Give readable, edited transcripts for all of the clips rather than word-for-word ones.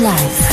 Live.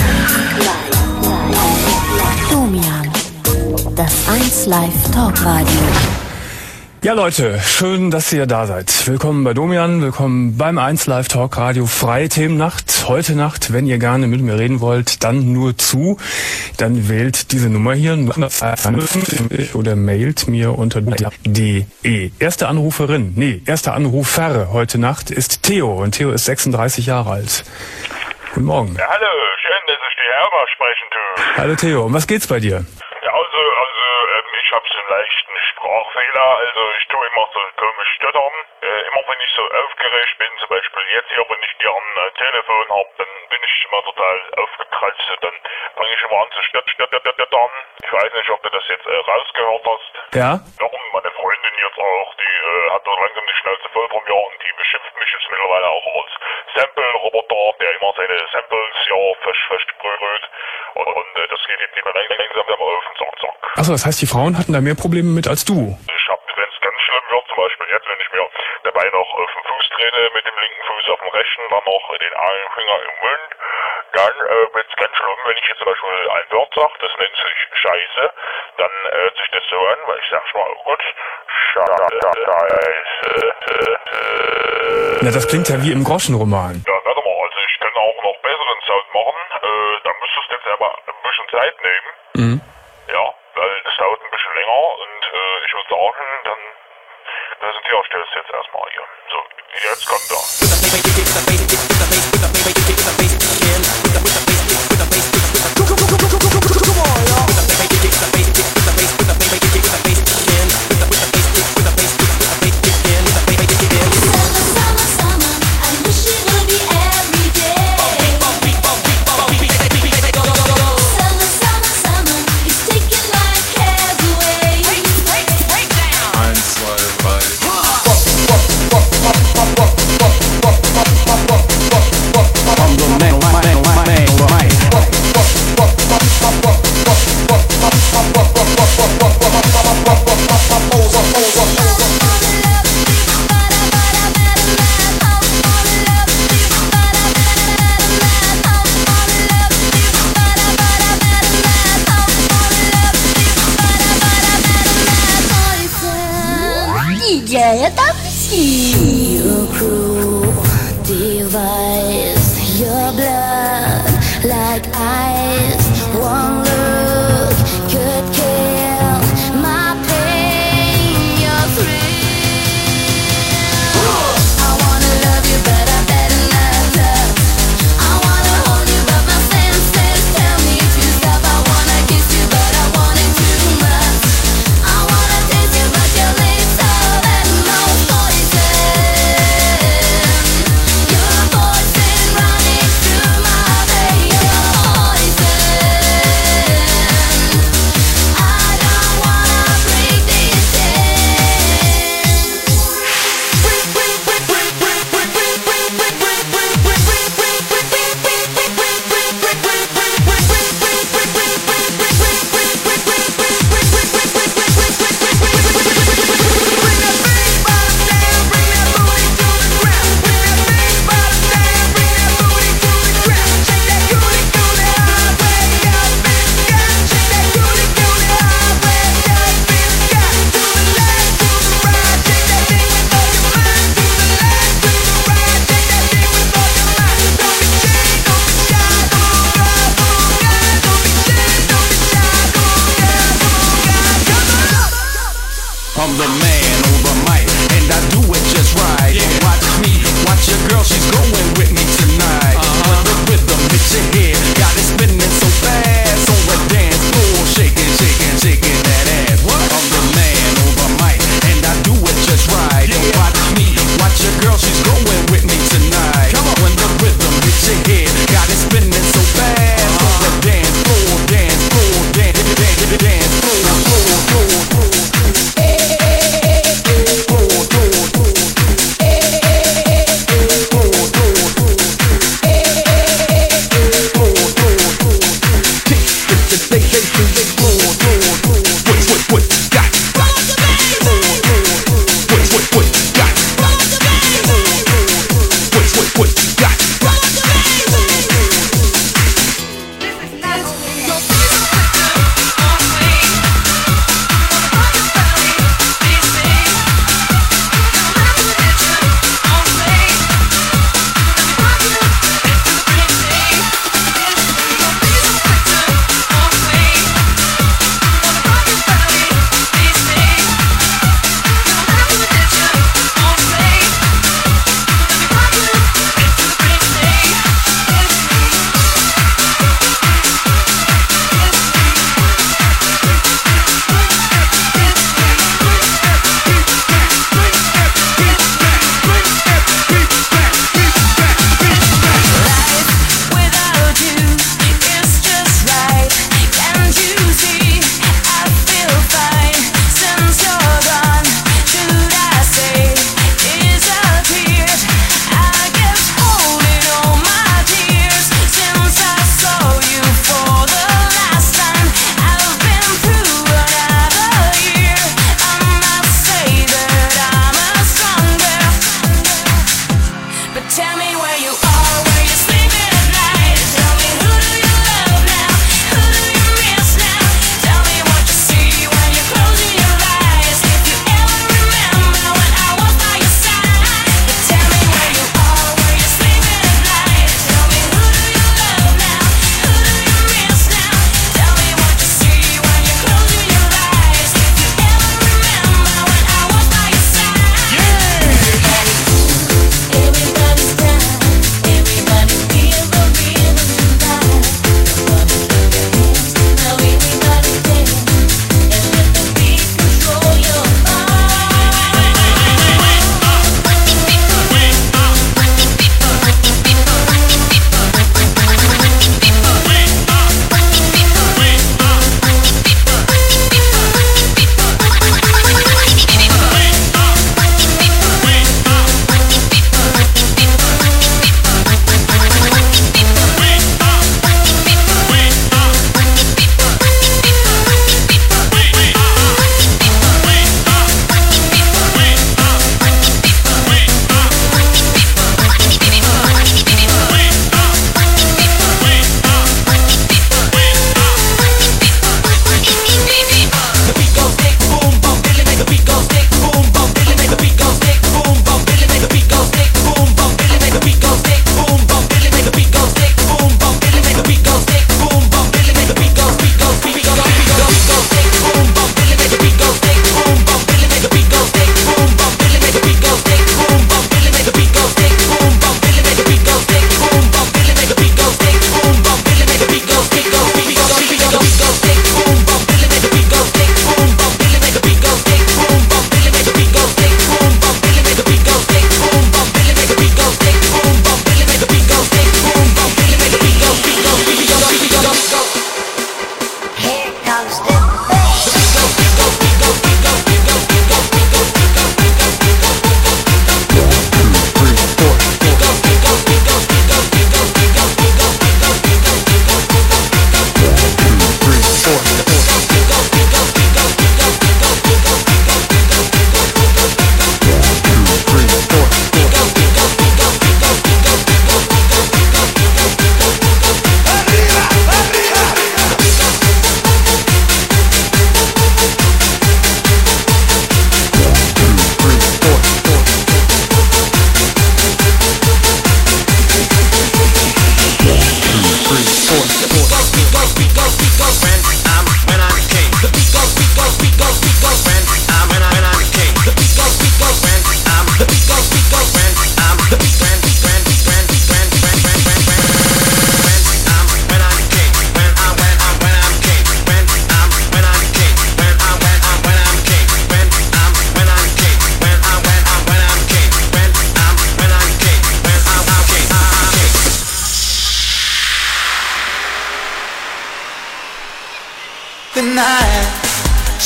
Domian, das 1 Live Talkradio. Ja Leute, schön, dass ihr da seid. Willkommen bei Domian, willkommen beim 1 Live Talkradio Freie Themennacht. Heute Nacht, wenn ihr gerne mit mir reden wollt, dann nur zu. Dann wählt diese Nummer hier oder mailt mir unter de. Erster Anrufer heute Nacht ist Theo und Theo ist 36 Jahre alt. Guten Morgen. Ja, hallo, schön, dass ich die Herber sprechen tue. Hallo Theo, um was geht's bei dir? Ja, ich habe so einen leichten Sprachfehler, also ich tue immer so komisch stottern. Immer wenn ich so aufgeregt bin, zum Beispiel jetzt hier, wenn ich dir am Telefon habe, dann bin ich immer total aufgekratzt und dann fange ich immer an zu stottern. Ich weiß nicht, ob du das jetzt rausgehört hast. Ja? Darum meine Freundin jetzt auch, die hat so langsam die Schnauze voll vom Jahr und die beschimpft mich jetzt mittlerweile auch als Sample-Roboter, der immer seine Samples versprüht. Und das geht jetzt immer langsam auf den Sack. Achso, das heißt, die Frauen hatten da mehr Probleme mit als du? Ich hab, wenn es ganz schlimm wird, zum Beispiel jetzt, wenn ich mir dabei noch auf den Fuß trete, mit dem linken Fuß auf dem rechten, dann noch den einen Finger im Mund, dann wird es ganz schlimm, wenn ich jetzt zum Beispiel ein Wort sage, das nennt sich Scheiße, dann hört sich das so an, weil ich sag's mal, oh Gott, Scheiße. Na, das klingt ja wie im Groschenroman. Ja, warte mal, also ich kann auch noch besseren Sound machen, da müsstest du jetzt aber ein bisschen Zeit nehmen. Mhm. Ja, weil das dauert ein bisschen länger und ich würde sagen, dann präsentiere ich das jetzt erstmal hier. So, jetzt kommt er.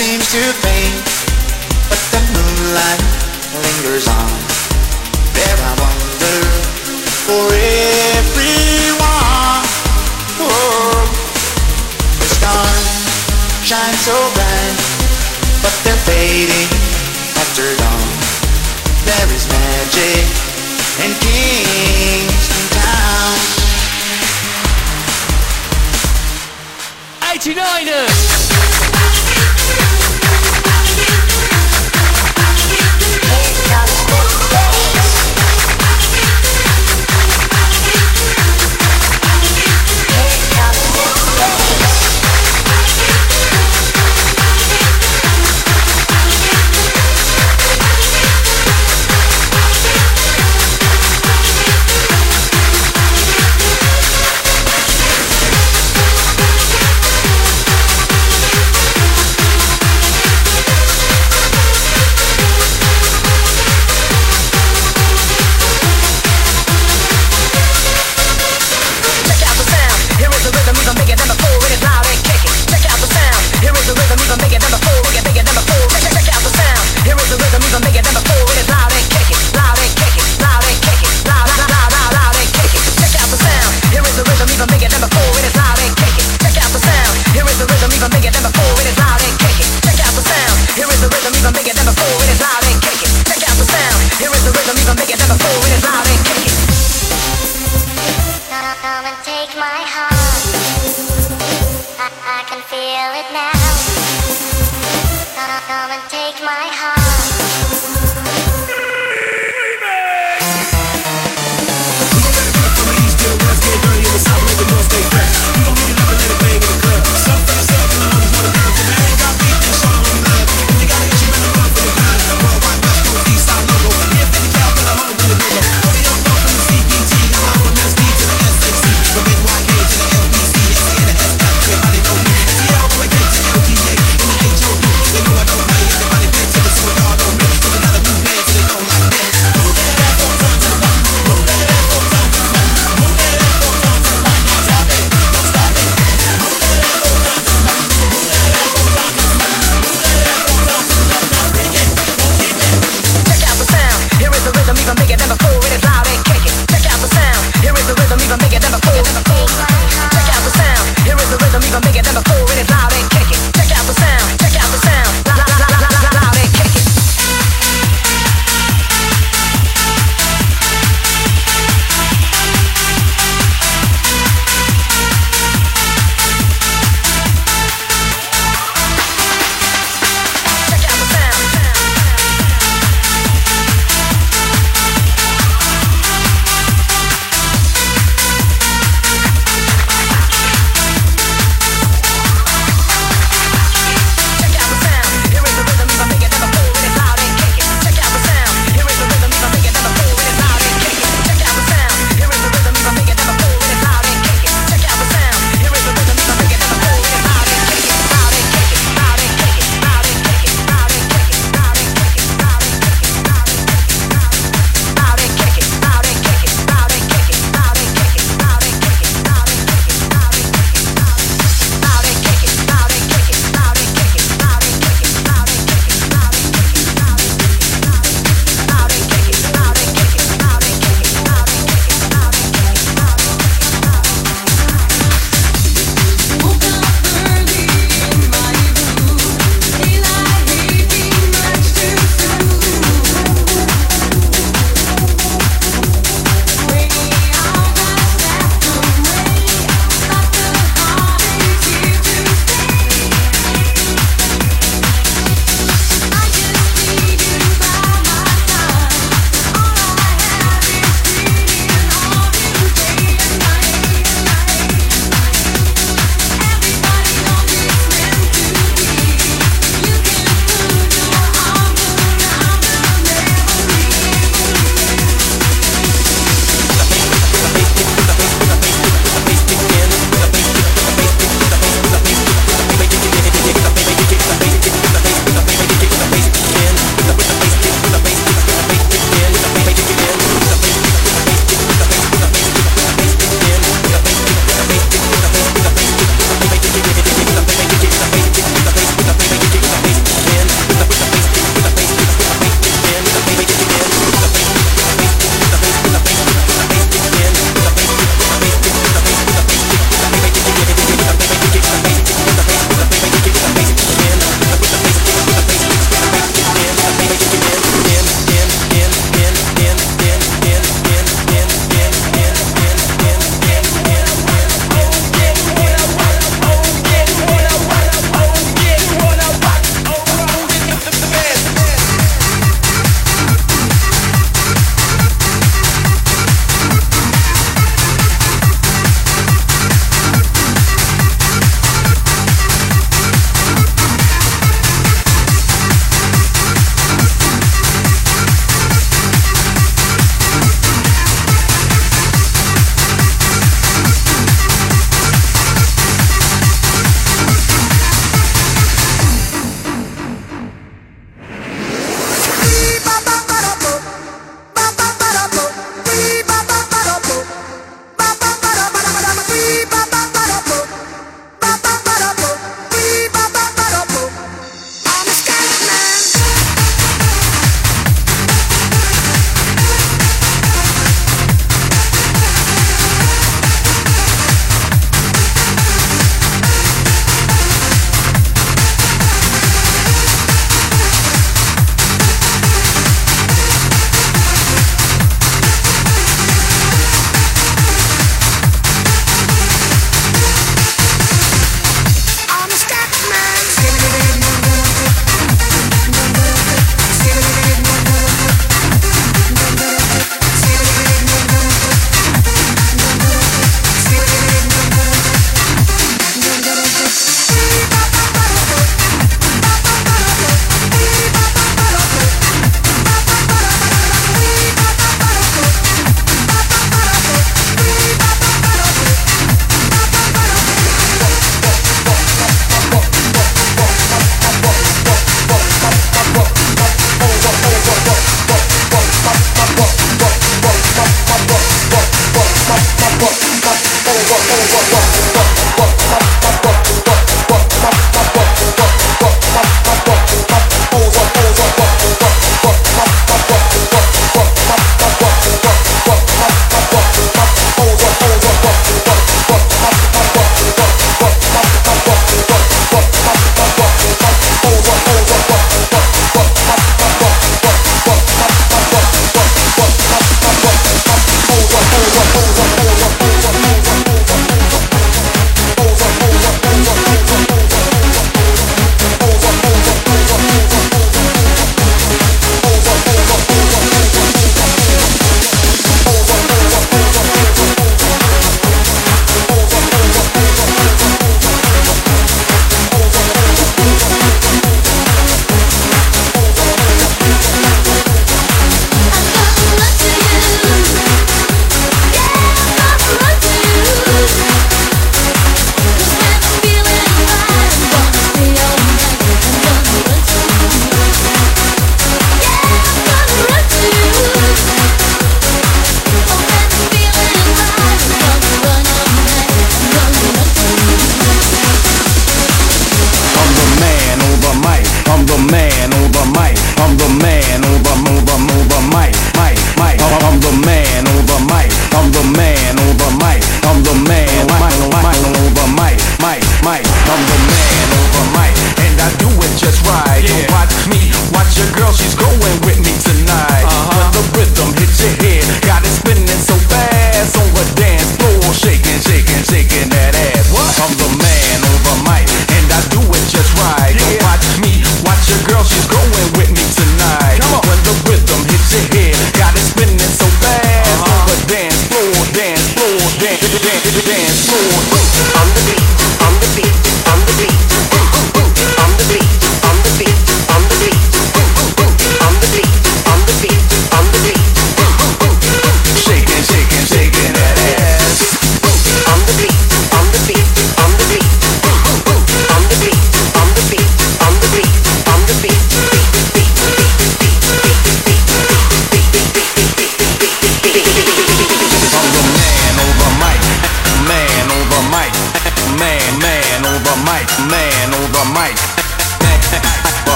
seems to fade, but the moonlight lingers on. There I wonder for everyone. Whoa. The stars shine so bright, but they're fading after dawn. There is magic in Kingston Town. 89ers!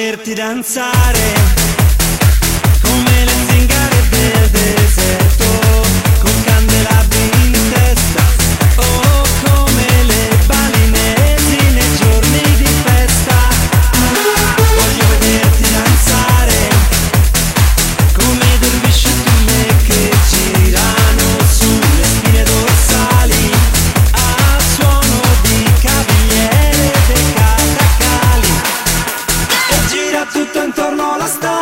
vederti danzare come le zingare del deserto, con candelabri in testa, oh come le balinesi nei giorni di festa. Voglio vederti danzare come dervisci e tulle che girano sulle spine dorsali a suono di cavigliere dei catacali, e gira tutto intorno alla storia.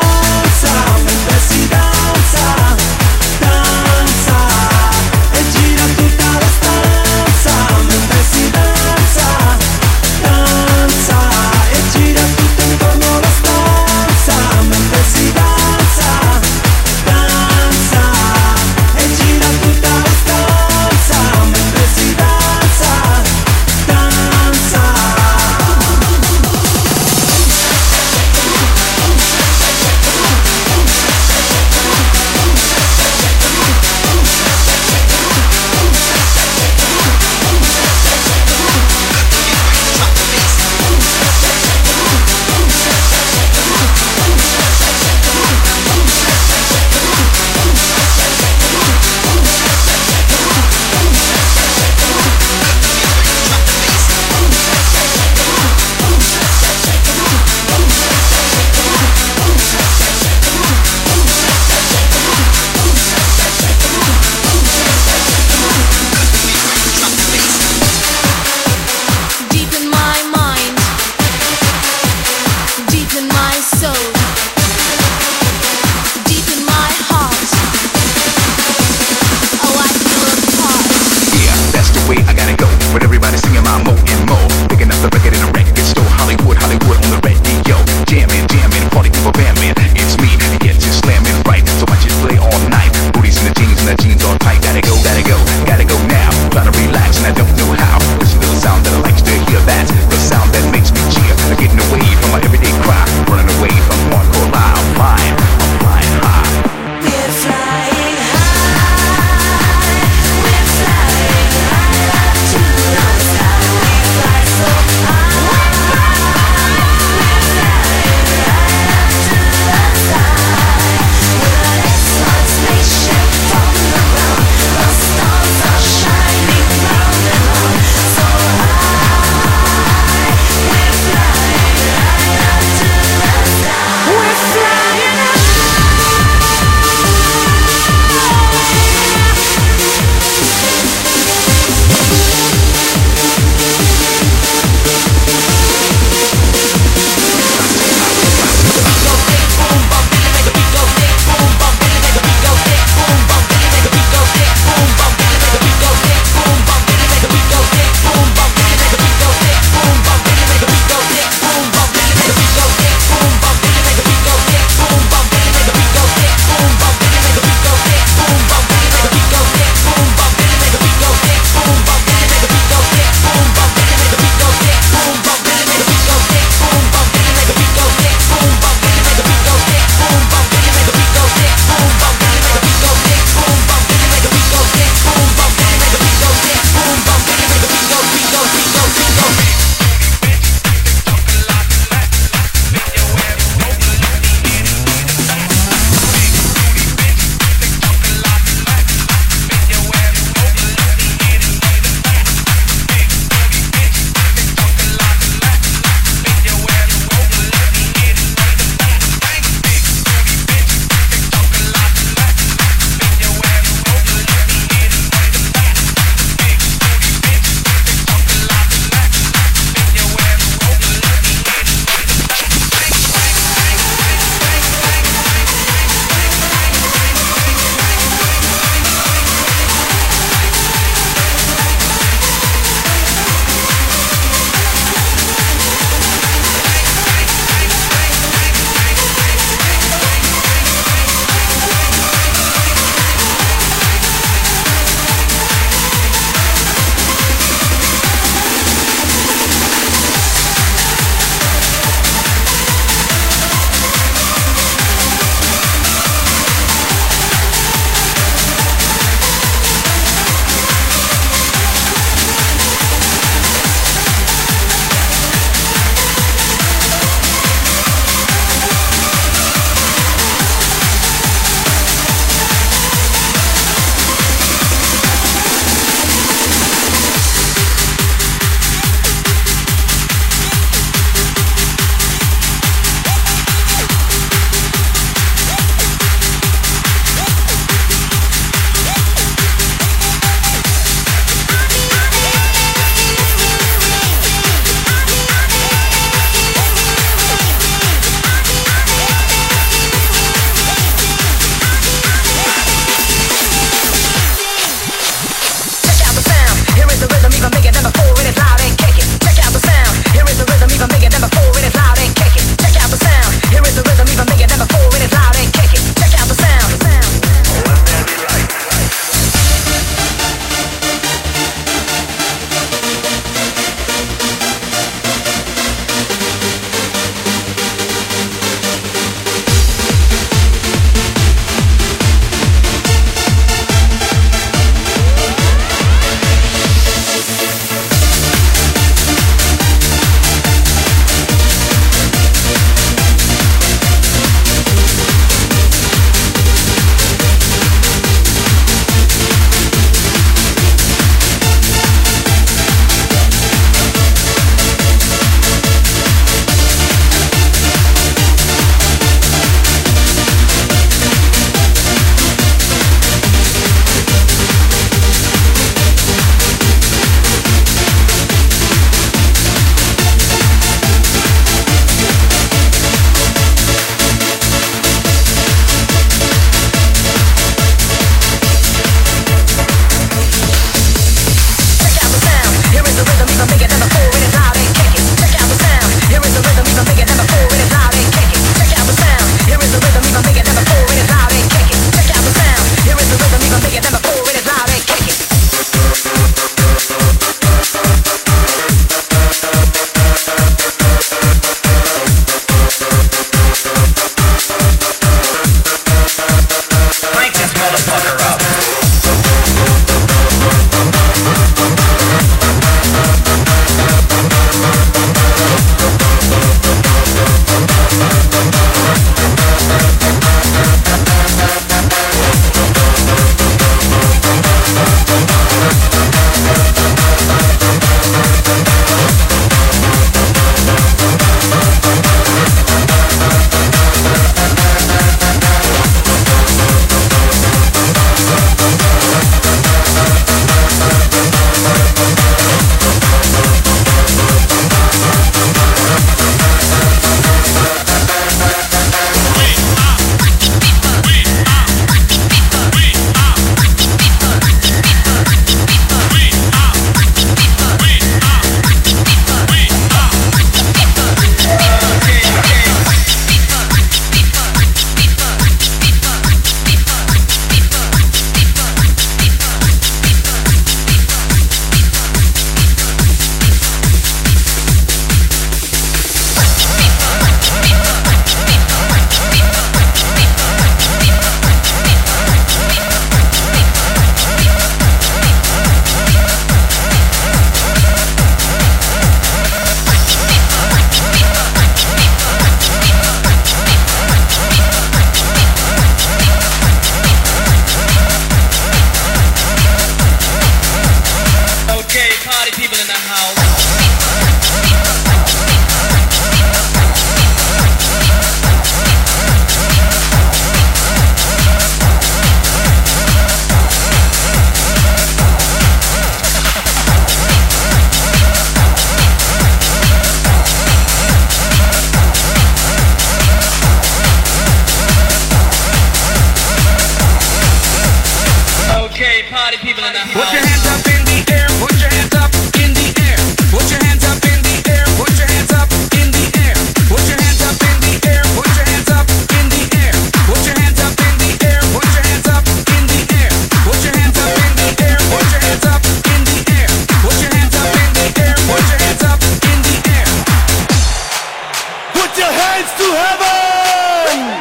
flights to heaven.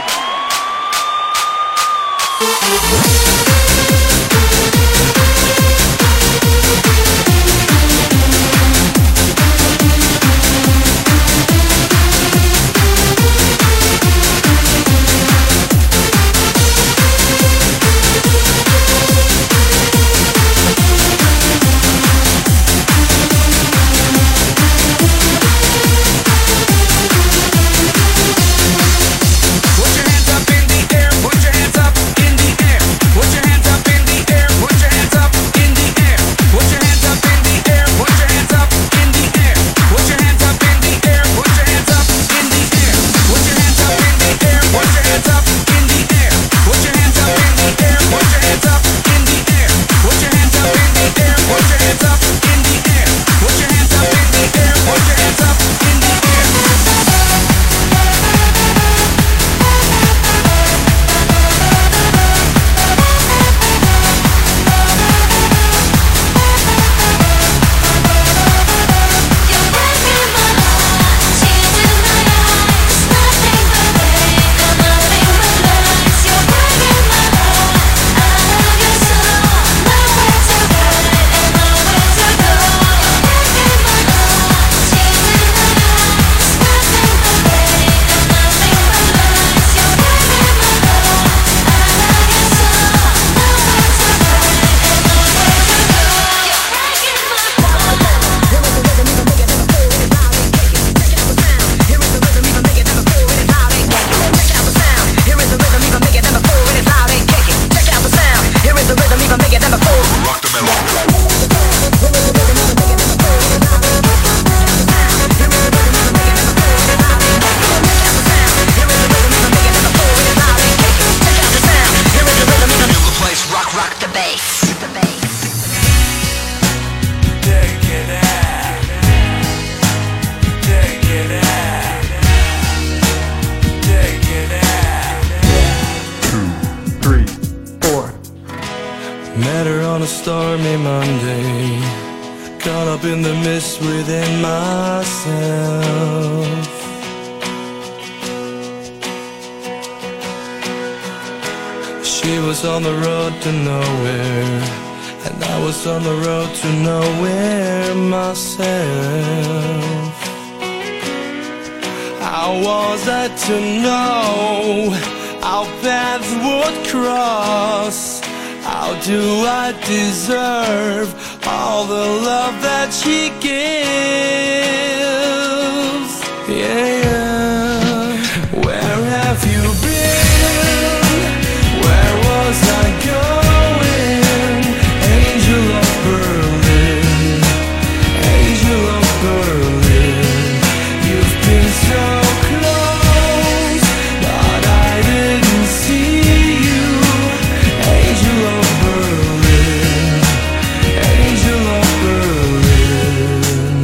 Met her on a stormy Monday, caught up in the mist within myself. She was on the road to nowhere, and I was on the road to nowhere myself. How was I to know our paths would cross? How do I deserve all the love that she gives? Yeah, where have you been? Where was I going? Angel of Berlin, angel of Berlin. You've been so close, but I didn't see you. Angel of Berlin, angel of Berlin.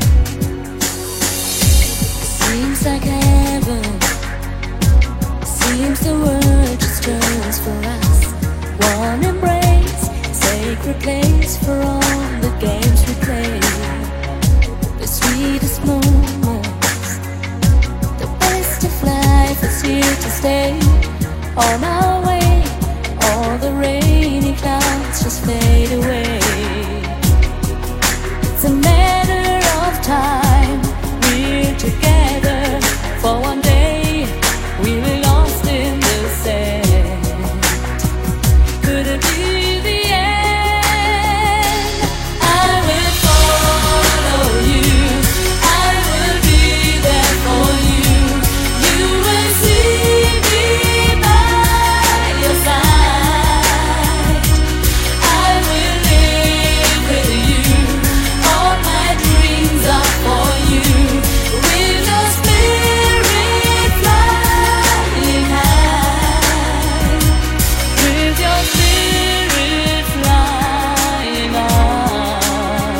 Seems like heaven, seems the world just turns for us. One embrace, sacred place for all the games we play. The sweetest moments, the best of life is here to stay. On our way, all the rainy clouds just fade away. It's a matter of time, we're together for one day. We were lost in the sand. Could it be the end? I will follow you, I will be there for you. You will see me by your side. I will live with you, all my dreams are for you. With your spirit flying high, with your spirit flying high.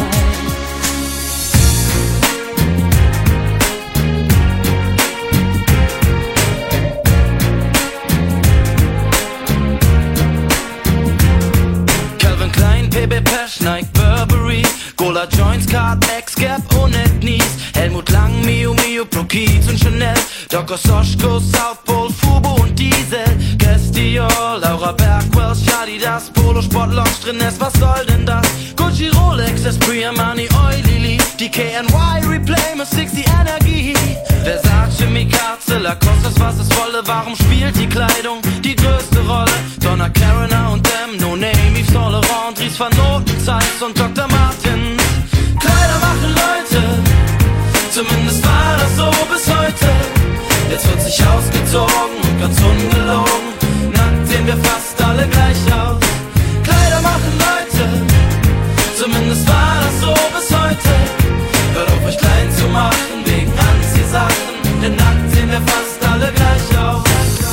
Calvin Klein, PB Pesch, Nike, Burberry, Gola Joints, Card, X, Gap und Nies, Helmut Lang, Mio Mio, Duplo, Kiez und Chanel, Docker, Soschko, South Pole, Fubo und Diesel, Gestiol, Laura Berg, Wells, Shadi, das Polo, Sport, Lounge, Drinnes, was soll denn das? Gucci, Rolex, Esprit, Armani, Oi, Lili, die KNY, Replay, Mystic, die Energie, Versace, Mikatze, Lacoste, was es wolle, warum spielt die Kleidung die größte Rolle? Donna Karener und Dem, No Name, Yves Saint Laurent, Dries Van Noten, Zeiss und Dr. Martens. Kleider machen Leute, zumindest war das so bis heute. Jetzt wird sich ausgezogen und ganz ungelogen, nackt sehen wir fast alle gleich aus. Kleider machen Leute, zumindest war das so bis heute. Hört auf euch klein zu machen wegen Anziehsachen, denn nackt sehen wir fast alle gleich aus.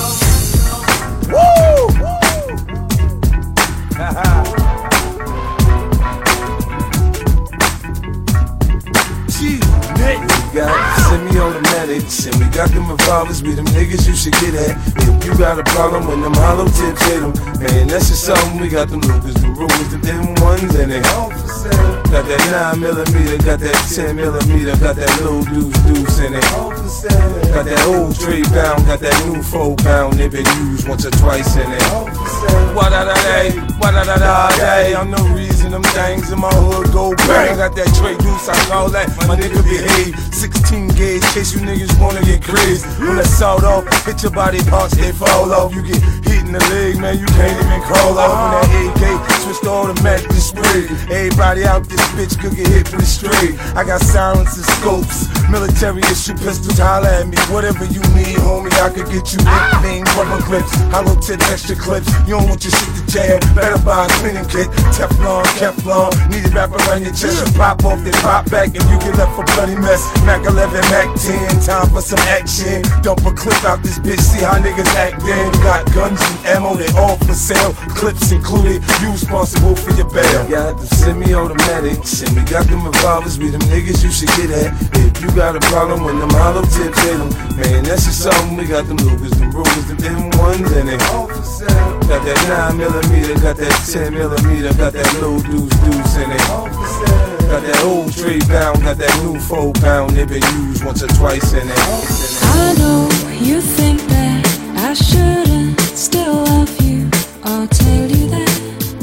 We got semi-automatics and we got them revolvers. We them niggas you should get at. If you got a problem when them hollow tips hit them, man, that's just something. We got them Lucas, the Rugers, the them ones, and they all for sale. Got that 9mm, got that 10mm, got that little deuce, and they all for sale. Got that old 3-pound, got that new 4-pound. They been used once or twice, and they all for sale. What-da-da-day, I'm the reason them things in my hood go bang. Got that Trey Deuce, I call that my nigga behave. 16 gauge, case you niggas wanna get crazy. When I sawed off, hit your body parts, they fall off. You get hit in the leg, man, you can't even call off. When that AK switched to automatic display, everybody out this bitch could get hit with a straight. I got silencers, scopes, military issue pistols, holla at me. Whatever you need, homie, I could get you anything. Rubber clips, hollow tip, extra clips. You don't want your shit to jam, better buy a cleaning kit. Teflon, Kevlon, need it wrap around your chest. You pop off, then pop back, and you get left a bloody mess. Mac 11, Mac 10, time for some action. Dump a clip out this bitch, see how niggas act then. Got guns and ammo, they all for sale. Clips included, you responsible for your bail. We got the semi-automatics, and we got them revolvers. We them niggas you should get at. If you got a problem when them hollow tips hit them, man, that's just something. We got them Lucas, them Rugers, them ones, and they all for sale. Got that 9mm, got that 10mm, got that little deuce, and they all for sale. Got that old 3-pound, got that new 4-pound. They been used once or twice, and they all for sale. I know you think that I shouldn't still love you. I'll tell you that.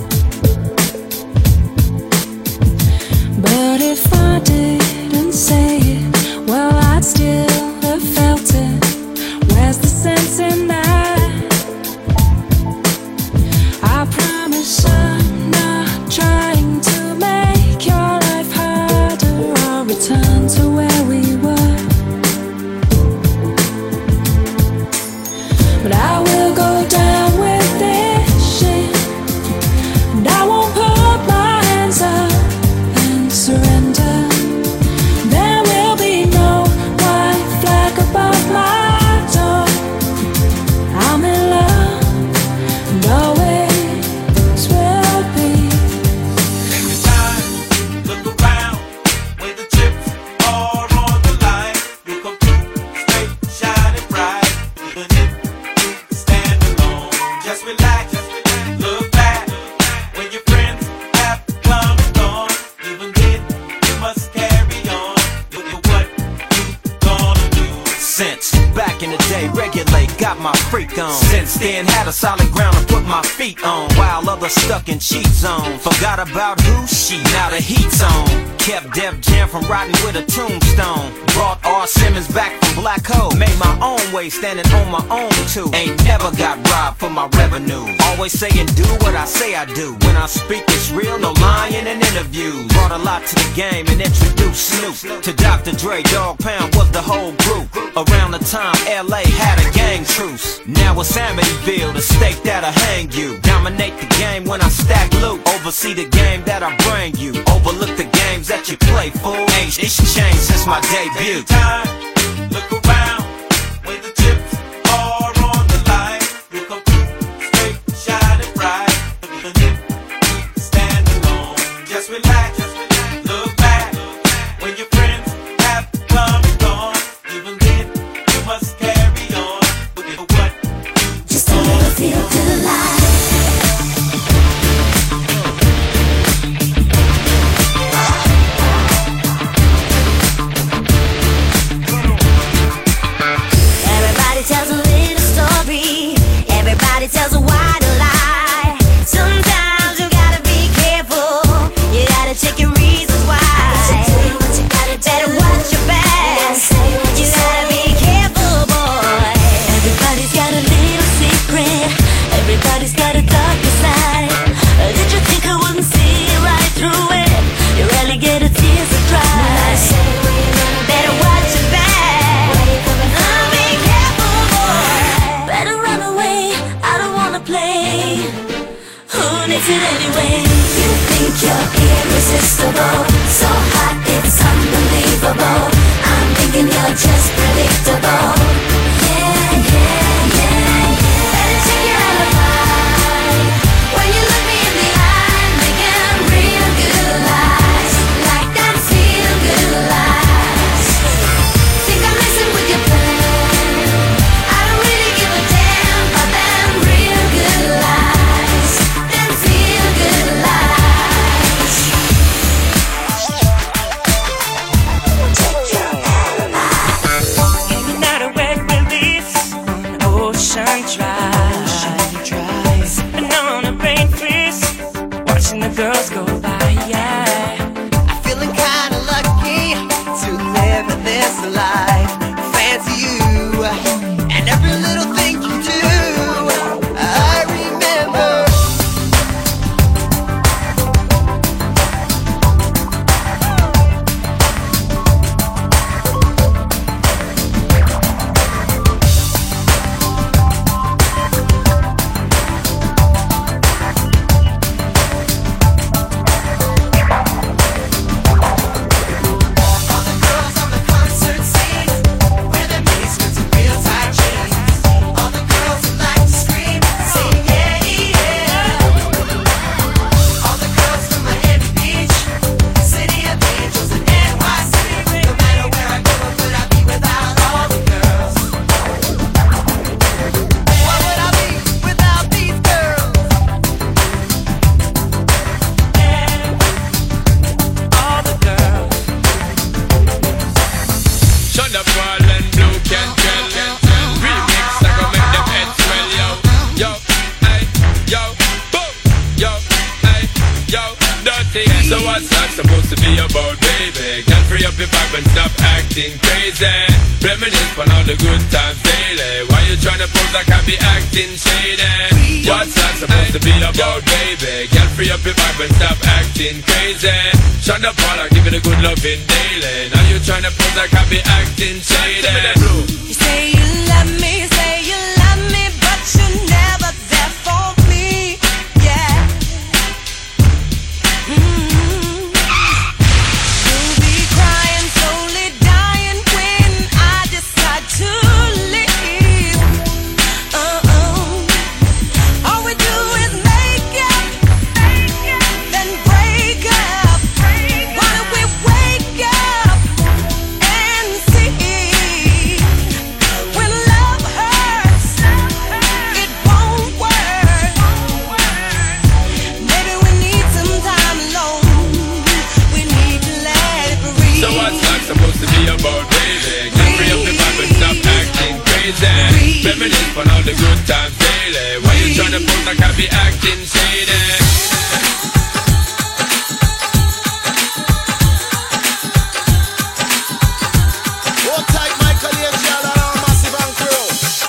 But if I didn't say it, well, I'd still have felt it. Where's the sense in that? I promise I'm not trying to make your life harder. I'll return to where we were. But I will go down with this shit, and I won't put my hands up and surrender. There will be no white flag above my door. I'm in love, and always will be. Every time, look around, where the chips are on the line. You come through, straight, shining bright. Even if you stand alone, just relax, look back. When your friends have come and gone, even then, you must carry on. Look at what you gonna do. Since back in the day, regulate, got my freak on. Since then, had a solid ground to put my feet on. While others stuck in cheat zone. Forgot about who she, now the heat's on. Kept Def Jam from riding with a tombstone. Brought R. Simmons back from Black Hole. Made my own way, standing on my own too. Ain't never got robbed for my revenue. Always saying do what I say I do. When I speak it's real, no lying in interviews. Brought a lot to the game and introduced Snoop to Dr. Dre. Dog Pound was the whole group. Around the time LA had a gang truce. Now it's Amityville, the stake that'll hang you. Dominate the game when I stack loot. Oversee the game that I bring you. Overlook the games that you play, fool. Ain't it's changed since my debut. Every time, look around, where the chips are on the line. You come through, straight, shining bright. Even if you stand alone, just relax, look back. When your friends have come and gone, even then, you must carry on. Look at what you Just a little feel good life. it anyway. You think you're irresistible, so hot it's unbelievable. I'm thinking you're just predictable. Yeah, yeah, yeah, yeah. Better check your alibi. When you look me in the eye, making real good lies, like that feel good lies. Think I'm messing with your plan. I don't really give a damn about them real good lies, them feel good lies. Hanging out a wet release on Ocean Drive, sipping on a rain freeze, watching the girls go by. Yeah, I'm feeling kinda lucky to live this life. Fancy you and every little thing you do. I remember. All the girls on the concert scene wear their miniskirts and real tight jeans. All the girls who like to scream, sing yeah, yeah. All the girls from Miami Beach, City of Angels and NYC. No matter where I go, would I be without all the girls? What would I be without these girls? all the girls. Shonda Paul and Blue Cantrell remix, I go make them head swell, yo. Yo, ay, yo, boom. Yo, ay, yo, dirty. So what's that supposed to be about, baby? Can't free up your vibe and stop acting crazy. Reminisce on all the good times daily. Why you tryna pose like I be acting shady? What's that supposed to be about, baby? Can't free up your vibe and stop acting crazy. Shonda Paul, I give it a good loving daily. Now you tryna pose like I be acting shady. You say you love me, but you're never there for me. Yeah. You'll be crying, slowly dying when I decide to leave. All we do is make up, then break up. Why don't we wake up and see? When love hurts, it won't work. Maybe we need some time alone. We need to let it breathe. So what's life supposed to be about, baby? Can't free up the vibe and stop acting crazy. Reminisce on all the good times daily. Why you tryna pose like I be acting shady? Hold tight, Michael Angel and our massive and crew.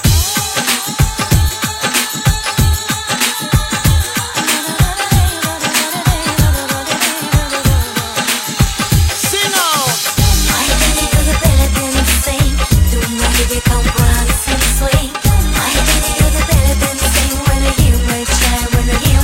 Sing out. Ay, baby, tú de pele dancing. Tú no vives con bronze and sweet. Ay, baby, tú de pele dancing. When I hear my child, when I hear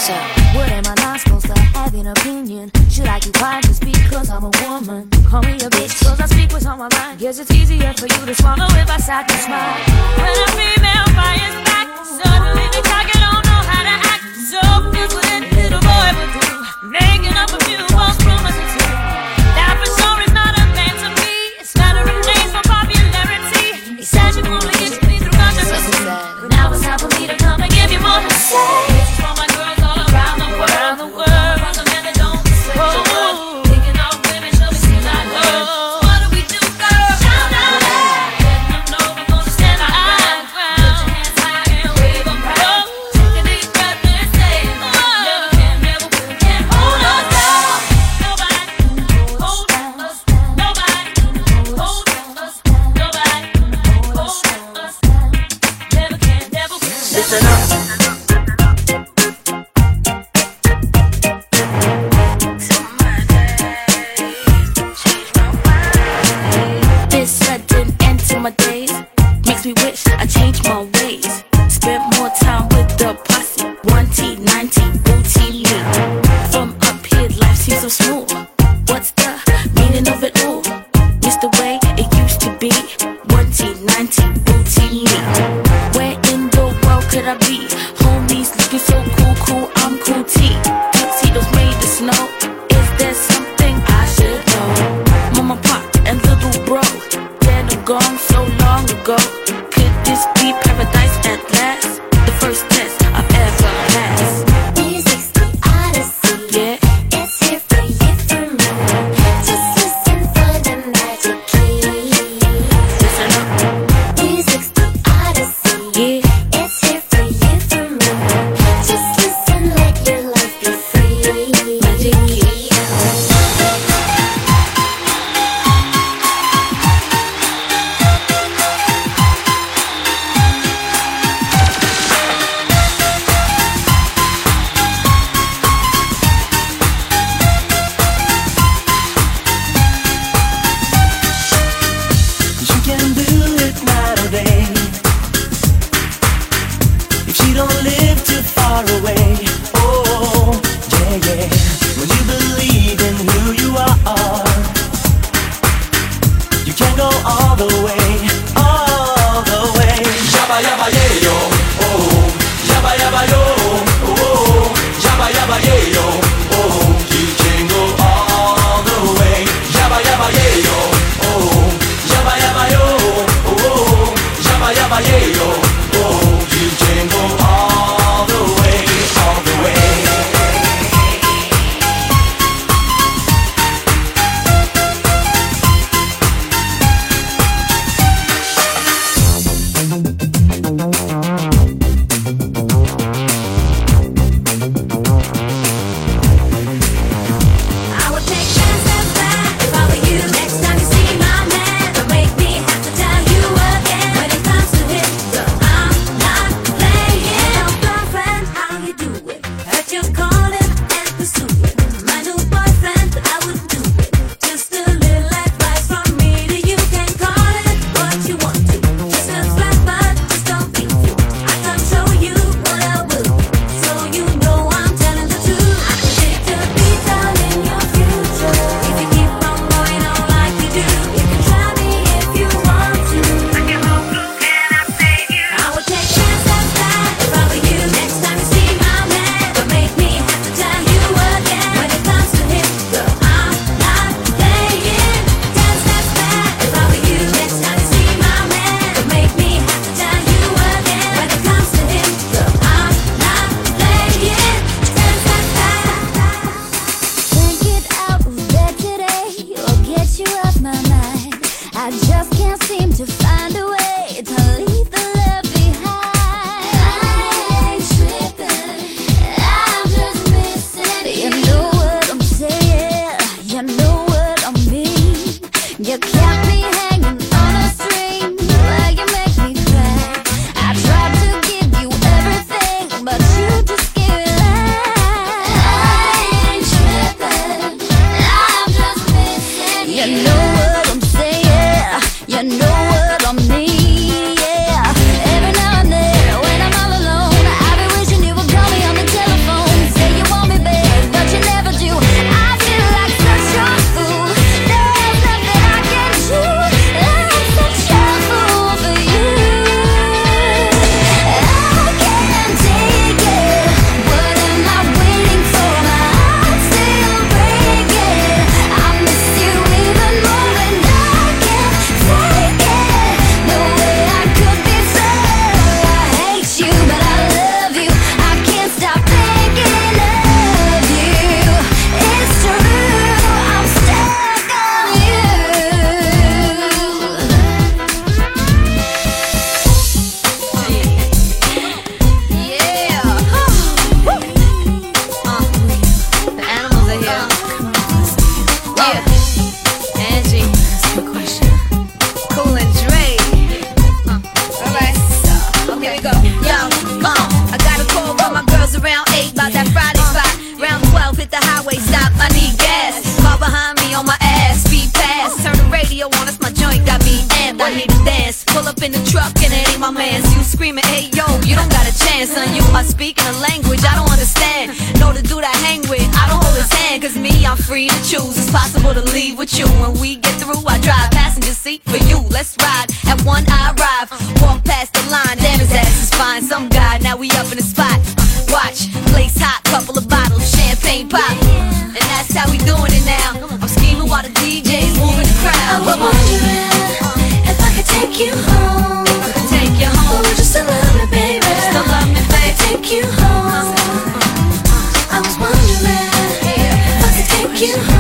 What's up? What am I not supposed to have an opinion? Should I keep quiet just because I'm a woman? Call me a bitch cause I speak what's on my mind. Guess it's easier for you to swallow if I sat and smile. When a female fires back, suddenly they talk and don't know how to act. So that's what that little boy would do, making up a few false promises. That for sure is not a man to me. It's flattering names for popularity. He said you only get me through consciousness. But now it's time for me to come and give you more to say. This is for my girls all around the world. Around the world. For the men that don't say the word. Thinking of women, show me see like her. What do we do, girl? Shout out. Letting them know we're gonna stand our ground. Put your hands high and wave them proud. Take a deep breath and say, never can, never will, can't hold us down. Nobody can hold us down. Nobody can hold us down. Nobody can hold us down. Never can, never will. Listen up. This sudden end to my days makes me wish I changed my ways. Spent more time with the posse. 1T90 booty me. From up here, life seems so smooth. What's the meaning of it all? It's the way it used to be. 1T90 booty me. Where in the world could I be? Homies looking so cool, cool. I'm cool T. Tuxedos made of snow. Is there something I should know? Mama, pop, and little bro, dead and gone so long ago. Could this be paradise at last? The first test I've ever passed. Music's the odyssey. Yeah. It's here for you, for me. Just listen for the magic key. Listen up. Music's the odyssey. Yeah. It's here for you, for me. Just listen, let your life be free. Magic key. You can do it night or day. If you don't live too far away, oh, yeah, yeah. When you believe in who you are, you can go all the way, all the way. Yabba yabba yeah yo, oh, yabba yabba yo, oh, yabba yabba yeah yo, oh, you can go all the way. Yabba yabba yeah yo, oh, yabba yabba yo, oh, yabba yabba yeah yo, oh, you can go all the way, all the way. Pull up in the truck and it ain't my man's. You screaming, hey yo, you don't got a chance, son. You are speaking a language I don't understand. Know the dude I hang with, I don't hold his hand. Cause me, I'm free to choose. It's possible to leave with you. When we get through, I drive passenger seat for you. Let's ride. At one I arrive. Walk past the line, damn his ass is fine. Some guy, now we up in the spot. Watch, place hot, couple of bottles, champagne pop. And that's how we doing it now. I'm scheming while the DJ's moving the crowd. I was wondering if I could take you home. Take you home. Would you still love me, baby? Still love me, baby. Take you home. I was wondering if I could take you home.